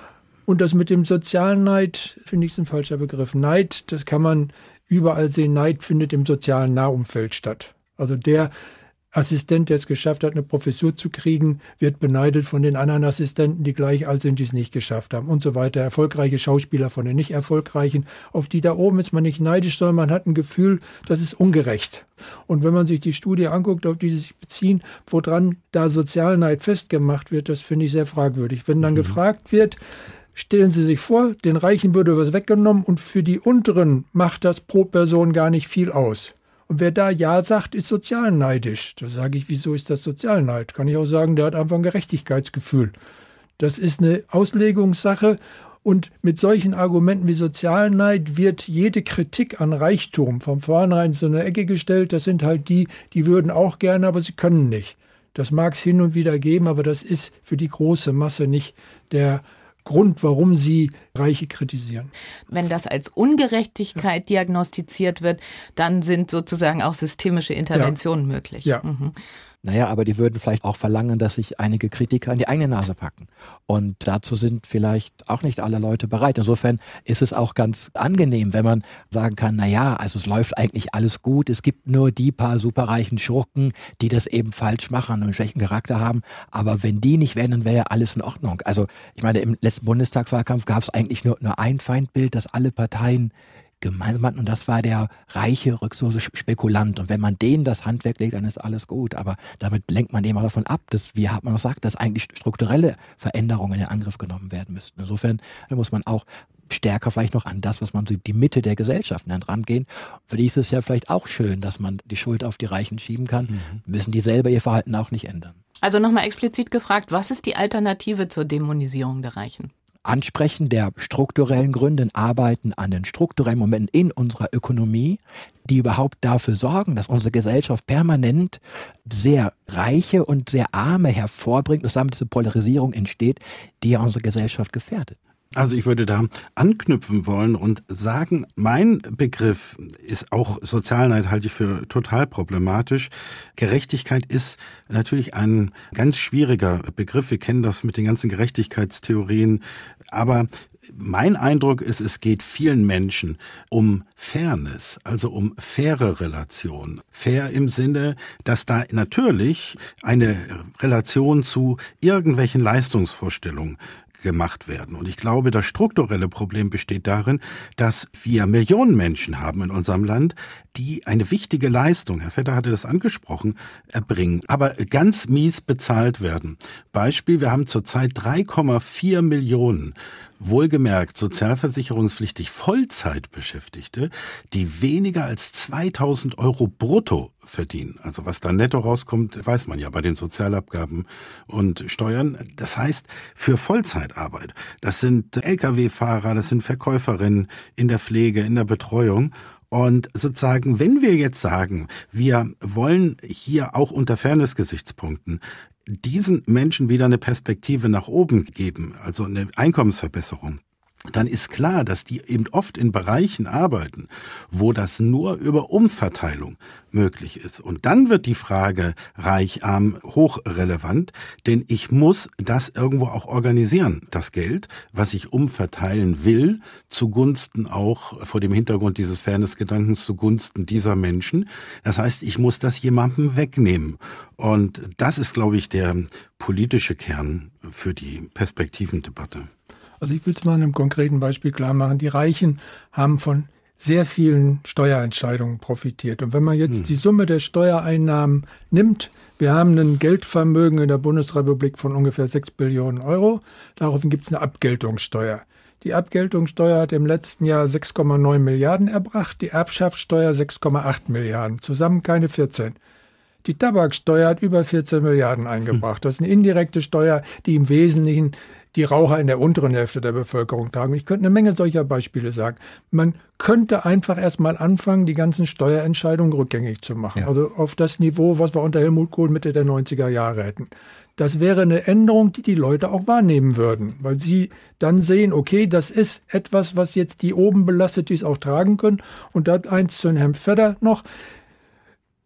Und das mit dem sozialen Neid, finde ich, ist ein falscher Begriff. Neid, das kann man überall sehen. Neid findet im sozialen Nahumfeld statt. Also der Assistent, der es geschafft hat, eine Professur zu kriegen, wird beneidet von den anderen Assistenten, die gleich alt sind, die es nicht geschafft haben und so weiter. Erfolgreiche Schauspieler von den nicht erfolgreichen. Auf die da oben ist man nicht neidisch, sondern man hat ein Gefühl, das ist ungerecht. Und wenn man sich die Studie anguckt, auf die sie sich beziehen, woran da Sozialneid festgemacht wird, das finde ich sehr fragwürdig. Wenn dann mhm. gefragt wird, stellen Sie sich vor, den Reichen würde was weggenommen und für die Unteren macht das pro Person gar nicht viel aus. Und wer da Ja sagt, ist sozialneidisch. Da sage ich, wieso ist das Sozialneid? Kann ich auch sagen, der hat einfach ein Gerechtigkeitsgefühl. Das ist eine Auslegungssache. Und mit solchen Argumenten wie Sozialneid wird jede Kritik an Reichtum vom vornherein in so eine Ecke gestellt. Das sind halt die, die würden auch gerne, aber sie können nicht. Das mag es hin und wieder geben, aber das ist für die große Masse nicht der Grund, warum sie Reiche kritisieren. Wenn das als Ungerechtigkeit ja. diagnostiziert wird, dann sind sozusagen auch systemische Interventionen ja. möglich. Ja. Mhm. Naja, aber die würden vielleicht auch verlangen, dass sich einige Kritiker in die eigene Nase packen. Und dazu sind vielleicht auch nicht alle Leute bereit. Insofern ist es auch ganz angenehm, wenn man sagen kann, naja, also es läuft eigentlich alles gut. Es gibt nur die paar superreichen Schurken, die das eben falsch machen und einen schlechten Charakter haben. Aber wenn die nicht wären, dann wäre ja alles in Ordnung. Also ich meine, im letzten Bundestagswahlkampf gab es eigentlich nur, nur ein Feindbild, das alle Parteien gemeinsam hatten, und das war der reiche, rückslose Spekulant. Und wenn man denen das Handwerk legt, dann ist alles gut. Aber damit lenkt man eben auch davon ab, dass, wie hat man auch gesagt, dass eigentlich strukturelle Veränderungen in Angriff genommen werden müssten. Insofern muss man auch stärker vielleicht noch an das, was man so die Mitte der Gesellschaft nennt, rangehen. Für die ist es ja vielleicht auch schön, dass man die Schuld auf die Reichen schieben kann. Mhm. Müssen die selber ihr Verhalten auch nicht ändern. Also nochmal explizit gefragt, was ist die Alternative zur Dämonisierung der Reichen? Ansprechen der strukturellen Gründe, arbeiten an den strukturellen Momenten in unserer Ökonomie, die überhaupt dafür sorgen, dass unsere Gesellschaft permanent sehr Reiche und sehr Arme hervorbringt und damit diese Polarisierung entsteht, die ja unsere Gesellschaft gefährdet. Also ich würde da anknüpfen wollen und sagen, mein Begriff ist auch Sozialneid, halte ich für total problematisch. Gerechtigkeit ist natürlich ein ganz schwieriger Begriff. Wir kennen das mit den ganzen Gerechtigkeitstheorien. Aber mein Eindruck ist, es geht vielen Menschen um Fairness, also um faire Relationen. Fair im Sinne, dass da natürlich eine Relation zu irgendwelchen Leistungsvorstellungen gemacht werden. Und ich glaube, das strukturelle Problem besteht darin, dass wir Millionen Menschen haben in unserem Land, die eine wichtige Leistung, Herr Vetter hatte das angesprochen, erbringen, aber ganz mies bezahlt werden. Beispiel, wir haben zurzeit drei Komma vier Millionen wohlgemerkt sozialversicherungspflichtig Vollzeitbeschäftigte, die weniger als zweitausend Euro brutto verdienen. Also was da netto rauskommt, weiß man ja bei den Sozialabgaben und Steuern. Das heißt, für Vollzeitarbeit, das sind L K W-Fahrer, das sind Verkäuferinnen in der Pflege, in der Betreuung. Und sozusagen, wenn wir jetzt sagen, wir wollen hier auch unter Fairness-Gesichtspunkten diesen Menschen wieder eine Perspektive nach oben geben, also eine Einkommensverbesserung, dann ist klar, dass die eben oft in Bereichen arbeiten, wo das nur über Umverteilung möglich ist. Und dann wird die Frage reich-arm hochrelevant, denn ich muss das irgendwo auch organisieren, das Geld, was ich umverteilen will, zugunsten auch vor dem Hintergrund dieses Fairness-Gedankens zugunsten dieser Menschen. Das heißt, ich muss das jemandem wegnehmen. Und das ist, glaube ich, der politische Kern für die Perspektivendebatte. Also ich will es mal an einem konkreten Beispiel klar machen. Die Reichen haben von sehr vielen Steuerentscheidungen profitiert. Und wenn man jetzt hm. die Summe der Steuereinnahmen nimmt, wir haben ein Geldvermögen in der Bundesrepublik von ungefähr sechs Billionen Euro. Daraufhin gibt es eine Abgeltungssteuer. Die Abgeltungssteuer hat im letzten Jahr sechs Komma neun Milliarden erbracht, die Erbschaftssteuer sechs Komma acht Milliarden, zusammen keine vierzehn. Die Tabaksteuer hat über vierzehn Milliarden eingebracht. Das ist eine indirekte Steuer, die im Wesentlichen die Raucher in der unteren Hälfte der Bevölkerung tragen. Ich könnte eine Menge solcher Beispiele sagen. Man könnte einfach erstmal anfangen, die ganzen Steuerentscheidungen rückgängig zu machen. Ja. Also auf das Niveau, was wir unter Helmut Kohl Mitte der neunziger Jahre hätten. Das wäre eine Änderung, die die Leute auch wahrnehmen würden, weil sie dann sehen, okay, das ist etwas, was jetzt die oben belastet, die es auch tragen können. Und da eins zu Herrn Vetter noch.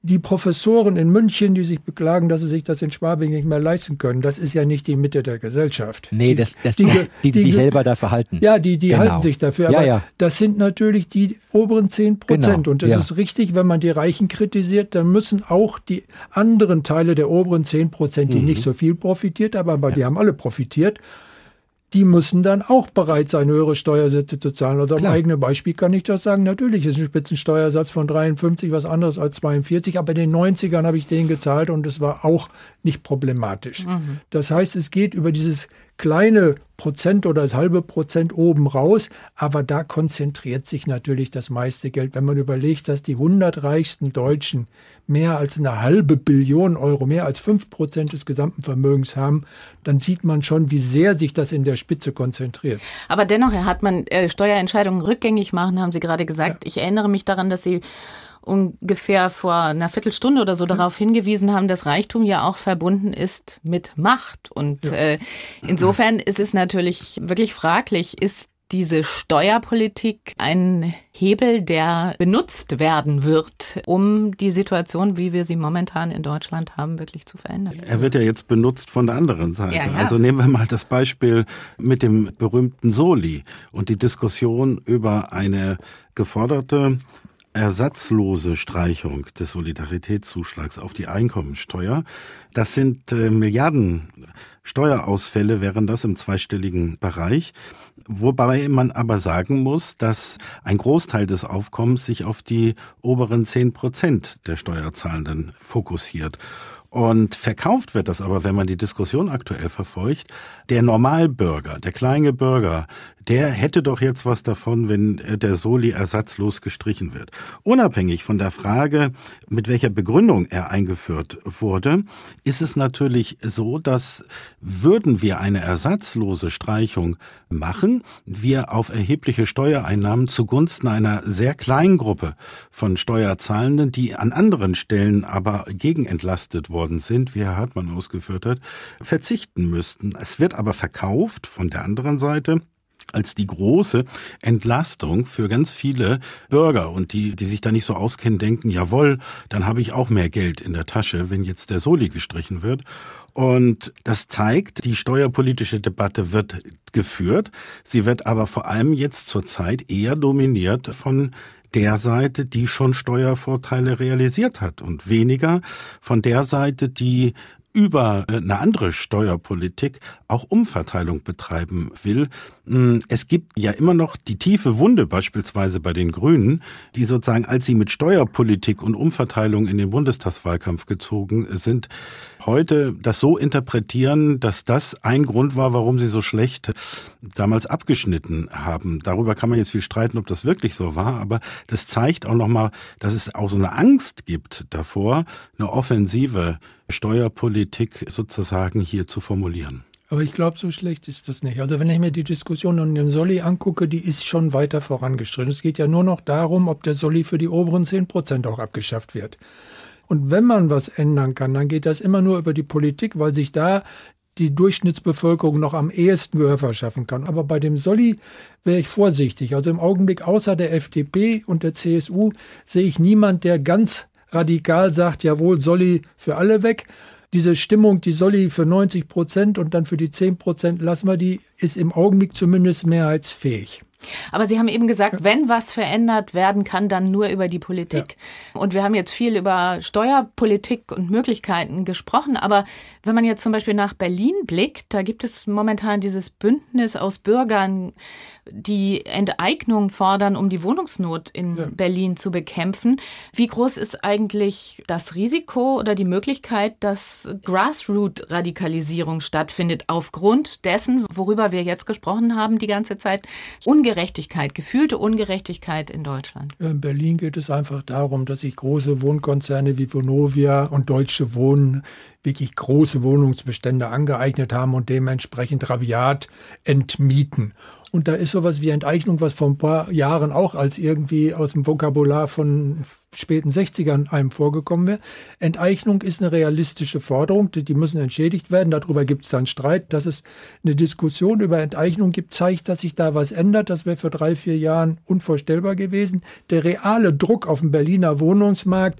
Die Professoren in München, die sich beklagen, dass sie sich das in Schwabing nicht mehr leisten können, das ist ja nicht die Mitte der Gesellschaft. Nee, das, das, die, das, die, die, die sich selber da verhalten. Ja, die, die genau. halten sich dafür. Aber ja, ja. das sind natürlich die oberen zehn Prozent. Genau. Und das ja. ist richtig, wenn man die Reichen kritisiert, dann müssen auch die anderen Teile der oberen zehn Prozent, die mhm. nicht so viel profitiert, aber, aber ja. die haben alle profitiert, die müssen dann auch bereit sein, höhere Steuersätze zu zahlen. Also am eigenen Beispiel kann ich das sagen. Natürlich ist ein Spitzensteuersatz von dreiundfünfzig was anderes als zweiundvierzig, aber in den neunzigern habe ich den gezahlt und es war auch nicht problematisch. Mhm. Das heißt, es geht über dieses kleine Prozent oder das halbe Prozent oben raus, aber da konzentriert sich natürlich das meiste Geld. Wenn man überlegt, dass die hundert reichsten Deutschen mehr als eine halbe Billion Euro, mehr als fünf Prozent des gesamten Vermögens haben, dann sieht man schon, wie sehr sich das in der Spitze konzentriert. Aber dennoch, Herr Hartmann, äh, Steuerentscheidungen rückgängig machen, haben Sie gerade gesagt. Ja. Ich erinnere mich daran, dass Sie ungefähr vor einer Viertelstunde oder so darauf hingewiesen haben, dass Reichtum ja auch verbunden ist mit Macht. Und ja. äh, insofern ist es natürlich wirklich fraglich, ist diese Steuerpolitik ein Hebel, der benutzt werden wird, um die Situation, wie wir sie momentan in Deutschland haben, wirklich zu verändern? Er wird ja jetzt benutzt von der anderen Seite. Ja, ja. Also nehmen wir mal das Beispiel mit dem berühmten Soli und die Diskussion über eine geforderte ersatzlose Streichung des Solidaritätszuschlags auf die Einkommensteuer. Das sind äh, Milliarden Steuerausfälle, wären das im zweistelligen Bereich. Wobei man aber sagen muss, dass ein Großteil des Aufkommens sich auf die oberen zehn Prozent der Steuerzahlenden fokussiert. Und verkauft wird das aber, wenn man die Diskussion aktuell verfolgt, der Normalbürger, der kleine Bürger, der hätte doch jetzt was davon, wenn der Soli ersatzlos gestrichen wird. Unabhängig von der Frage, mit welcher Begründung er eingeführt wurde, ist es natürlich so, dass würden wir eine ersatzlose Streichung machen, wir auf erhebliche Steuereinnahmen zugunsten einer sehr kleinen Gruppe von Steuerzahlenden, die an anderen Stellen aber gegenentlastet worden sind, wie Herr Hartmann ausgeführt hat, verzichten müssten. Es wird aber verkauft von der anderen Seite als die große Entlastung für ganz viele Bürger. Und die, die sich da nicht so auskennen, denken, jawohl, dann habe ich auch mehr Geld in der Tasche, wenn jetzt der Soli gestrichen wird. Und das zeigt, die steuerpolitische Debatte wird geführt. Sie wird aber vor allem jetzt zurzeit eher dominiert von der Seite, die schon Steuervorteile realisiert hat und weniger von der Seite, die über eine andere Steuerpolitik auch Umverteilung betreiben will. Es gibt ja immer noch die tiefe Wunde beispielsweise bei den Grünen, die sozusagen, als sie mit Steuerpolitik und Umverteilung in den Bundestagswahlkampf gezogen sind, heute das so interpretieren, dass das ein Grund war, warum sie so schlecht damals abgeschnitten haben. Darüber kann man jetzt viel streiten, ob das wirklich so war, aber das zeigt auch nochmal, dass es auch so eine Angst gibt davor, eine offensive Steuerpolitik sozusagen hier zu formulieren. Aber ich glaube, so schlecht ist das nicht. Also wenn ich mir die Diskussion um den Soli angucke, die ist schon weiter vorangeschritten. Es geht ja nur noch darum, ob der Soli für die oberen zehn Prozent auch abgeschafft wird. Und wenn man was ändern kann, dann geht das immer nur über die Politik, weil sich da die Durchschnittsbevölkerung noch am ehesten Gehör verschaffen kann. Aber bei dem Soli wäre ich vorsichtig. Also im Augenblick außer der F D P und der C S U sehe ich niemand, der ganz radikal sagt, jawohl, Soli für alle weg. Diese Stimmung, die Soli für neunzig Prozent und dann für die zehn Prozent lassen wir die, ist im Augenblick zumindest mehrheitsfähig. Aber Sie haben eben gesagt, wenn was verändert werden kann, dann nur über die Politik. Ja. Und wir haben jetzt viel über Steuerpolitik und Möglichkeiten gesprochen. Aber wenn man jetzt zum Beispiel nach Berlin blickt, da gibt es momentan dieses Bündnis aus Bürgern, die Enteignung fordern, um die Wohnungsnot in ja. Berlin zu bekämpfen. Wie groß ist eigentlich das Risiko oder die Möglichkeit, dass Grassroot-Radikalisierung stattfindet aufgrund dessen, worüber wir jetzt gesprochen haben die ganze Zeit, Ungerechtigkeit, gefühlte Ungerechtigkeit in Deutschland? In Berlin geht es einfach darum, dass sich große Wohnkonzerne wie Vonovia und Deutsche Wohnen wirklich große Wohnungsbestände angeeignet haben und dementsprechend rabiat entmieten. Und da ist sowas wie Enteignung, was vor ein paar Jahren auch als irgendwie aus dem Vokabular von späten sechzigern einem vorgekommen wäre. Enteignung ist eine realistische Forderung, die, die müssen entschädigt werden. Darüber gibt es dann Streit. Dass es eine Diskussion über Enteignung gibt, zeigt, dass sich da was ändert. Das wäre vor drei, vier Jahren unvorstellbar gewesen. Der reale Druck auf dem Berliner Wohnungsmarkt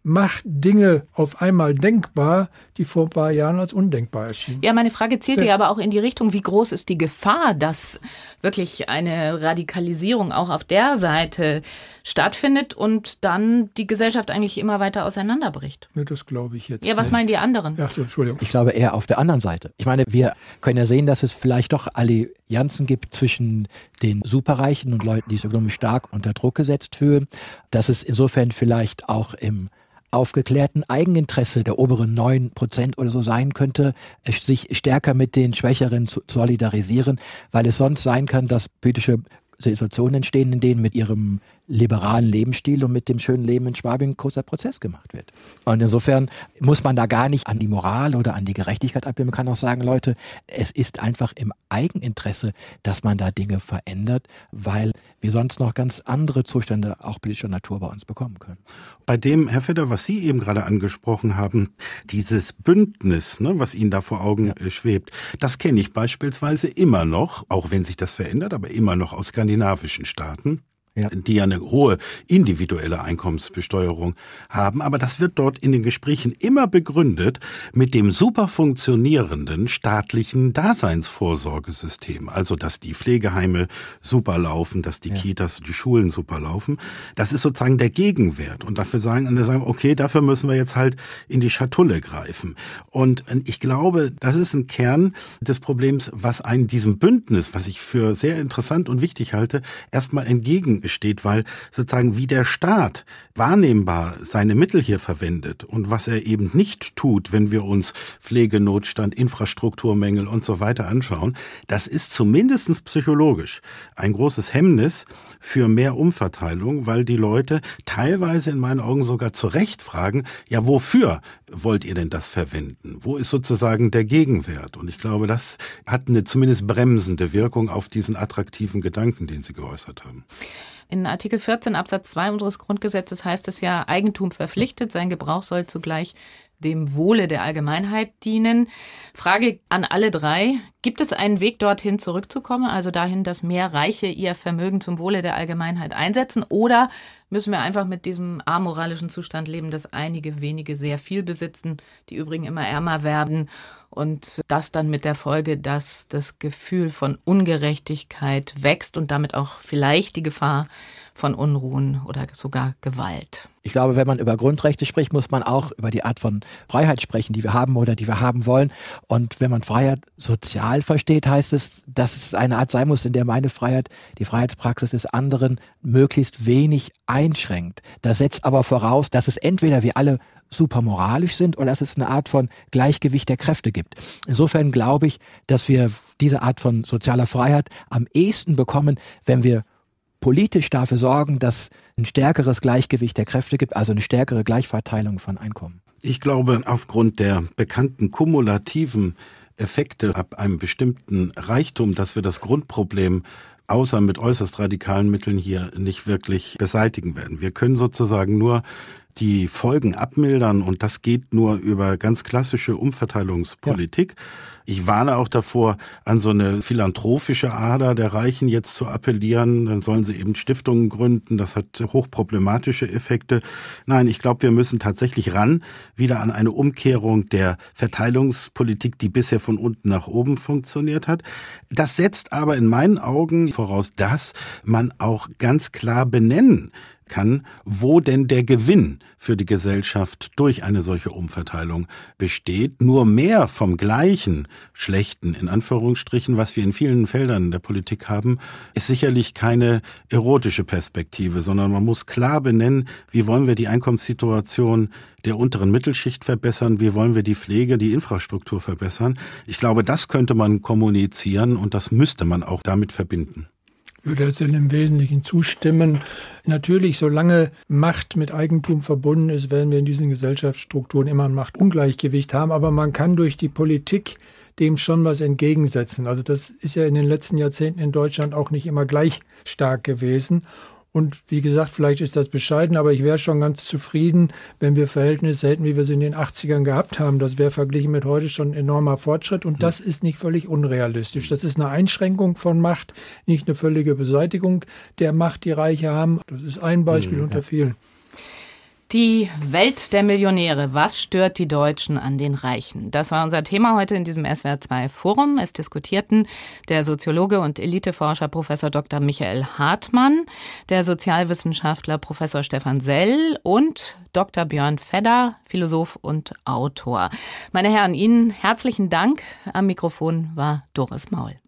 macht Dinge auf einmal denkbar, die vor ein paar Jahren als undenkbar erschienen. Ja, meine Frage zielte ja aber auch in die Richtung, wie groß ist die Gefahr, dass wirklich eine Radikalisierung auch auf der Seite stattfindet und dann die Gesellschaft eigentlich immer weiter auseinanderbricht? Ja, das glaube ich jetzt Ja, was nicht. meinen die anderen? Ach, Entschuldigung. Ich glaube eher auf der anderen Seite. Ich meine, wir können ja sehen, dass es vielleicht doch Allianzen gibt zwischen den Superreichen und Leuten, die sich ökonomisch stark unter Druck gesetzt fühlen. Dass es insofern vielleicht auch im aufgeklärten Eigeninteresse der oberen neun Prozent oder so sein könnte, sich stärker mit den Schwächeren zu solidarisieren, weil es sonst sein kann, dass politische Situationen entstehen, in denen mit ihrem liberalen Lebensstil und mit dem schönen Leben in Schwabing ein großer Prozess gemacht wird. Und insofern muss man da gar nicht an die Moral oder an die Gerechtigkeit appellieren. Man kann auch sagen, Leute, es ist einfach im Eigeninteresse, dass man da Dinge verändert, weil wir sonst noch ganz andere Zustände auch politischer Natur bei uns bekommen können. Bei dem, Herr Fedder, was Sie eben gerade angesprochen haben, dieses Bündnis, ne, was Ihnen da vor Augen ja. schwebt, das kenne ich beispielsweise immer noch, auch wenn sich das verändert, aber immer noch aus skandinavischen Staaten. Ja. Die ja eine hohe individuelle Einkommensbesteuerung haben. Aber das wird dort in den Gesprächen immer begründet mit dem super funktionierenden staatlichen Daseinsvorsorgesystem. Also, dass die Pflegeheime super laufen, dass die ja. Kitas, die Schulen super laufen. Das ist sozusagen der Gegenwert. Und dafür sagen andere, sagen, okay, dafür müssen wir jetzt halt in die Schatulle greifen. Und ich glaube, das ist ein Kern des Problems, was einem diesem Bündnis, was ich für sehr interessant und wichtig halte, erstmal entgegen steht, weil sozusagen wie der Staat wahrnehmbar seine Mittel hier verwendet und was er eben nicht tut, wenn wir uns Pflegenotstand, Infrastrukturmängel und so weiter anschauen, das ist zumindest psychologisch ein großes Hemmnis für mehr Umverteilung, weil die Leute teilweise in meinen Augen sogar zu Recht fragen, ja, wofür wollt ihr denn das verwenden? Wo ist sozusagen der Gegenwert? Und ich glaube, das hat eine zumindest bremsende Wirkung auf diesen attraktiven Gedanken, den Sie geäußert haben. In Artikel vierzehn Absatz zwei unseres Grundgesetzes heißt es ja, Eigentum verpflichtet, sein Gebrauch soll zugleich dem Wohle der Allgemeinheit dienen. Frage an alle drei, gibt es einen Weg dorthin zurückzukommen, also dahin, dass mehr Reiche ihr Vermögen zum Wohle der Allgemeinheit einsetzen, oder müssen wir einfach mit diesem amoralischen Zustand leben, dass einige wenige sehr viel besitzen, die übrigen immer ärmer werden und das dann mit der Folge, dass das Gefühl von Ungerechtigkeit wächst und damit auch vielleicht die Gefahr von Unruhen oder sogar Gewalt? Ich glaube, wenn man über Grundrechte spricht, muss man auch über die Art von Freiheit sprechen, die wir haben oder die wir haben wollen. Und wenn man Freiheit sozial versteht, heißt es, dass es eine Art sein muss, in der meine Freiheit, die Freiheitspraxis des anderen, möglichst wenig einschränkt. Das setzt aber voraus, dass es entweder wir alle super moralisch sind oder dass es eine Art von Gleichgewicht der Kräfte gibt. Insofern glaube ich, dass wir diese Art von sozialer Freiheit am ehesten bekommen, wenn wir politisch dafür sorgen, dass ein stärkeres Gleichgewicht der Kräfte gibt, also eine stärkere Gleichverteilung von Einkommen. Ich glaube, aufgrund der bekannten kumulativen Effekte ab einem bestimmten Reichtum, dass wir das Grundproblem außer mit äußerst radikalen Mitteln hier nicht wirklich beseitigen werden. Wir können sozusagen nur die Folgen abmildern und das geht nur über ganz klassische Umverteilungspolitik. Ja. Ich warne auch davor, an so eine philanthropische Ader der Reichen jetzt zu appellieren. Dann sollen sie eben Stiftungen gründen. Das hat hochproblematische Effekte. Nein, ich glaube, wir müssen tatsächlich ran, wieder an eine Umkehrung der Verteilungspolitik, die bisher von unten nach oben funktioniert hat. Das setzt aber in meinen Augen voraus, dass man auch ganz klar benennen kann, wo denn der Gewinn für die Gesellschaft durch eine solche Umverteilung besteht. Nur mehr vom gleichen Schlechten, in Anführungsstrichen, was wir in vielen Feldern der Politik haben, ist sicherlich keine erotische Perspektive, sondern man muss klar benennen, wie wollen wir die Einkommenssituation der unteren Mittelschicht verbessern, wie wollen wir die Pflege, die Infrastruktur verbessern. Ich glaube, das könnte man kommunizieren und das müsste man auch damit verbinden. Ich würde jetzt im Wesentlichen zustimmen. Natürlich, solange Macht mit Eigentum verbunden ist, werden wir in diesen Gesellschaftsstrukturen immer ein Machtungleichgewicht haben. Aber man kann durch die Politik dem schon was entgegensetzen. Also das ist ja in den letzten Jahrzehnten in Deutschland auch nicht immer gleich stark gewesen. Und wie gesagt, vielleicht ist das bescheiden, aber ich wäre schon ganz zufrieden, wenn wir Verhältnisse hätten, wie wir sie in den achtzigern gehabt haben. Das wäre verglichen mit heute schon ein enormer Fortschritt und das ist nicht völlig unrealistisch. Das ist eine Einschränkung von Macht, nicht eine völlige Beseitigung der Macht, die Reiche haben. Das ist ein Beispiel ja. unter vielen. Die Welt der Millionäre. Was stört die Deutschen an den Reichen? Das war unser Thema heute in diesem S W R zwei Forum. Es diskutierten der Soziologe und Eliteforscher Professor Doktor Michael Hartmann, der Sozialwissenschaftler Professor Stefan Sell und Doktor Björn Fedder, Philosoph und Autor. Meine Herren, Ihnen herzlichen Dank. Am Mikrofon war Doris Maul.